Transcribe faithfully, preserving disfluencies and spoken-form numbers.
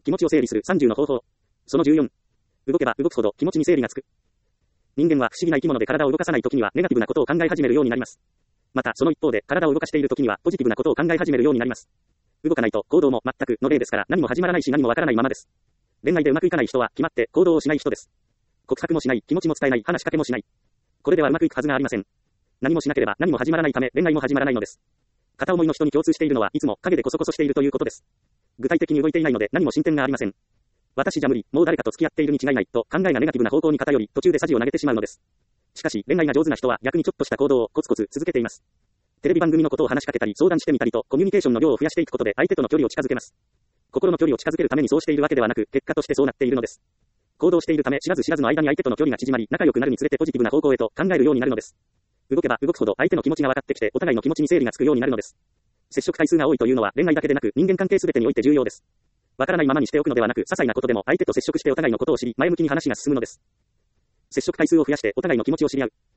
気持ちを整理するさんじゅうの方法。そのじゅうよん。動けば動くほど気持ちに整理がつく。人間は不思議な生き物で体を動かさないときにはネガティブなことを考え始めるようになります。またその一方で体を動かしているときにはポジティブなことを考え始めるようになります。動かないと行動も全くの例ですから何も始まらないし何もわからないままです。恋愛でうまくいかない人は決まって行動をしない人です。告白もしない、気持ちも伝えない、話しかけもしない。これではうまくいくはずがありません。何もしなければ何も始まらないため恋愛も始まらないのです。片思いの人に共通しているのはいつも陰でコソコソしているということです。具体的に動いていないので何も進展がありません。私じゃ無理、もう誰かと付き合っているに違いないと考えがネガティブな方向に偏り途中で舵を投げてしまうのです。しかし恋愛が上手な人は逆にちょっとした行動をコツコツ続けています。テレビ番組のことを話しかけたり相談してみたりとコミュニケーションの量を増やしていくことで相手との距離を近づけます。心の距離を近づけるためにそうしているわけではなく結果としてそうなっているのです。行動しているため知らず知らずの間に相手との距離が縮まり仲良くなるにつれてポジティブな方向へと考えるようになるのです。動けば動くほど相手の気持ちが分かってきてお互いの気持ちに整理がつくようになるのです。接触回数が多いというのは恋愛だけでなく人間関係すべてにおいて重要です。わからないままにしておくのではなく些細なことでも相手と接触してお互いのことを知り前向きに話が進むのです。接触回数を増やしてお互いの気持ちを知り合う。